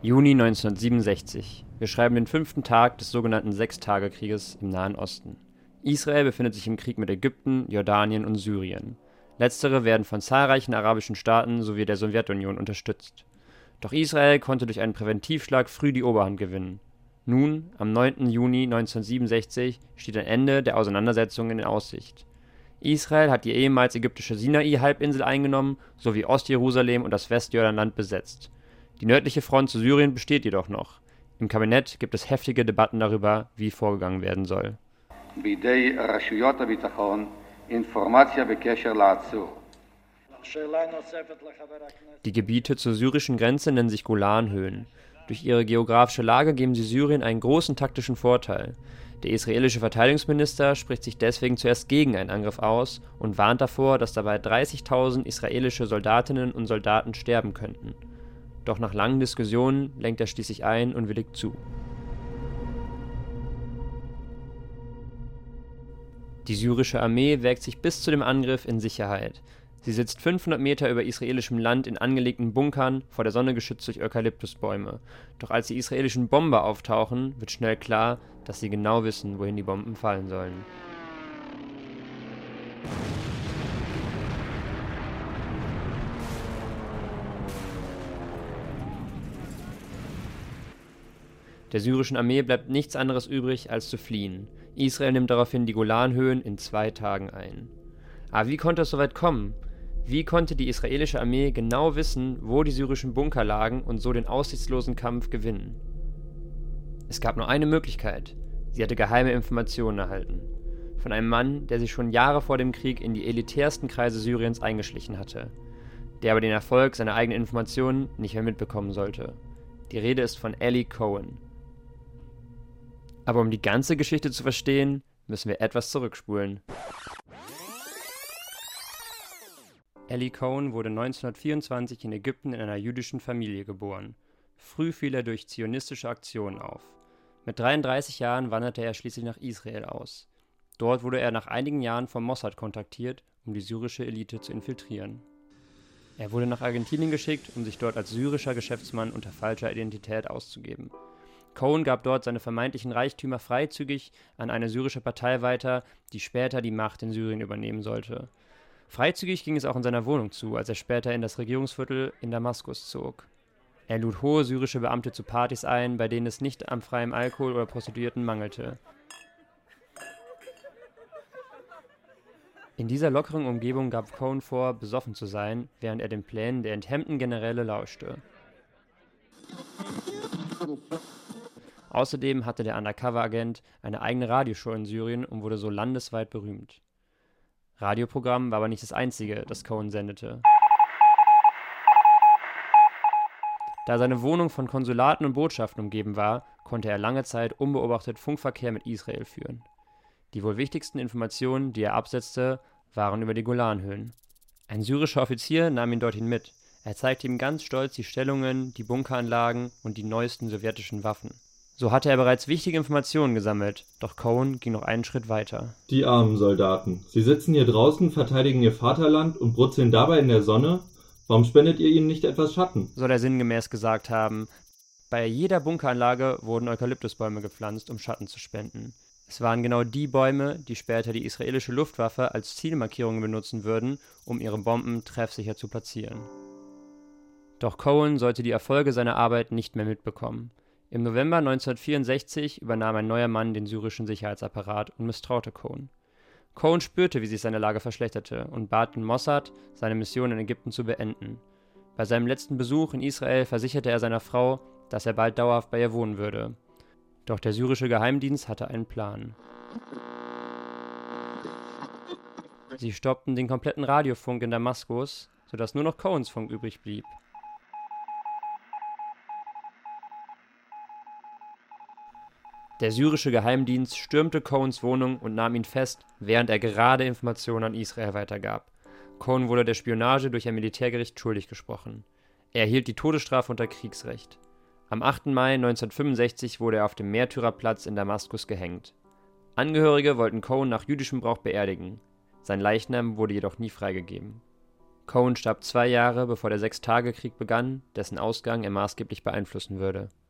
Juni 1967. Wir schreiben den 5. Tag des sogenannten Sechstagekrieges im Nahen Osten. Israel befindet sich im Krieg mit Ägypten, Jordanien und Syrien. Letztere werden von zahlreichen arabischen Staaten sowie der Sowjetunion unterstützt. Doch Israel konnte durch einen Präventivschlag früh die Oberhand gewinnen. Nun, am 9. Juni 1967, steht ein Ende der Auseinandersetzungen in Aussicht. Israel hat die ehemals ägyptische Sinai-Halbinsel eingenommen sowie Ostjerusalem und das Westjordanland besetzt. Die nördliche Front zu Syrien besteht jedoch noch. Im Kabinett gibt es heftige Debatten darüber, wie vorgegangen werden soll. Die Gebiete zur syrischen Grenze nennen sich Golanhöhen. Durch ihre geografische Lage geben sie Syrien einen großen taktischen Vorteil. Der israelische Verteidigungsminister spricht sich deswegen zuerst gegen einen Angriff aus und warnt davor, dass dabei 30.000 israelische Soldatinnen und Soldaten sterben könnten. Doch nach langen Diskussionen lenkt er schließlich ein und willigt zu. Die syrische Armee wägt sich bis zu dem Angriff in Sicherheit. Sie sitzt 500 Meter über israelischem Land in angelegten Bunkern, vor der Sonne geschützt durch Eukalyptusbäume. Doch als die israelischen Bomber auftauchen, wird schnell klar, dass sie genau wissen, wohin die Bomben fallen sollen. Der syrischen Armee bleibt nichts anderes übrig, als zu fliehen. Israel nimmt daraufhin die Golanhöhen in 2 Tagen ein. Aber wie konnte es so weit kommen? Wie konnte die israelische Armee genau wissen, wo die syrischen Bunker lagen und so den aussichtslosen Kampf gewinnen? Es gab nur eine Möglichkeit. Sie hatte geheime Informationen erhalten. Von einem Mann, der sich schon Jahre vor dem Krieg in die elitärsten Kreise Syriens eingeschlichen hatte. Der aber den Erfolg seiner eigenen Informationen nicht mehr mitbekommen sollte. Die Rede ist von Eli Cohen. Aber um die ganze Geschichte zu verstehen, müssen wir etwas zurückspulen. Eli Cohen wurde 1924 in Ägypten in einer jüdischen Familie geboren. Früh fiel er durch zionistische Aktionen auf. Mit 33 Jahren wanderte er schließlich nach Israel aus. Dort wurde er nach einigen Jahren vom Mossad kontaktiert, um die syrische Elite zu infiltrieren. Er wurde nach Argentinien geschickt, um sich dort als syrischer Geschäftsmann unter falscher Identität auszugeben. Cohen gab dort seine vermeintlichen Reichtümer freizügig an eine syrische Partei weiter, die später die Macht in Syrien übernehmen sollte. Freizügig ging es auch in seiner Wohnung zu, als er später in das Regierungsviertel in Damaskus zog. Er lud hohe syrische Beamte zu Partys ein, bei denen es nicht am freien Alkohol oder Prostituierten mangelte. In dieser lockeren Umgebung gab Cohen vor, besoffen zu sein, während er den Plänen der enthemmten Generäle lauschte. Außerdem hatte der Undercover-Agent eine eigene Radioshow in Syrien und wurde so landesweit berühmt. Radioprogramm war aber nicht das einzige, das Cohen sendete. Da seine Wohnung von Konsulaten und Botschaften umgeben war, konnte er lange Zeit unbeobachtet Funkverkehr mit Israel führen. Die wohl wichtigsten Informationen, die er absetzte, waren über die Golanhöhen. Ein syrischer Offizier nahm ihn dorthin mit. Er zeigte ihm ganz stolz die Stellungen, die Bunkeranlagen und die neuesten sowjetischen Waffen. So hatte er bereits wichtige Informationen gesammelt, doch Cohen ging noch einen Schritt weiter. Die armen Soldaten. Sie sitzen hier draußen, verteidigen ihr Vaterland und brutzeln dabei in der Sonne. Warum spendet ihr ihnen nicht etwas Schatten? Soll er sinngemäß gesagt haben. Bei jeder Bunkeranlage wurden Eukalyptusbäume gepflanzt, um Schatten zu spenden. Es waren genau die Bäume, die später die israelische Luftwaffe als Zielmarkierungen benutzen würden, um ihre Bomben treffsicher zu platzieren. Doch Cohen sollte die Erfolge seiner Arbeit nicht mehr mitbekommen. Im November 1964 übernahm ein neuer Mann den syrischen Sicherheitsapparat und misstraute Cohen. Cohen spürte, wie sich seine Lage verschlechterte und bat den Mossad, seine Mission in Ägypten zu beenden. Bei seinem letzten Besuch in Israel versicherte er seiner Frau, dass er bald dauerhaft bei ihr wohnen würde. Doch der syrische Geheimdienst hatte einen Plan. Sie stoppten den kompletten Radiofunk in Damaskus, sodass nur noch Cohens Funk übrig blieb. Der syrische Geheimdienst stürmte Cohens Wohnung und nahm ihn fest, während er gerade Informationen an Israel weitergab. Cohen wurde der Spionage durch ein Militärgericht schuldig gesprochen. Er erhielt die Todesstrafe unter Kriegsrecht. Am 8. Mai 1965 wurde er auf dem Märtyrerplatz in Damaskus gehängt. Angehörige wollten Cohen nach jüdischem Brauch beerdigen. Sein Leichnam wurde jedoch nie freigegeben. Cohen starb 2 Jahre, bevor der Sechstagekrieg begann, dessen Ausgang er maßgeblich beeinflussen würde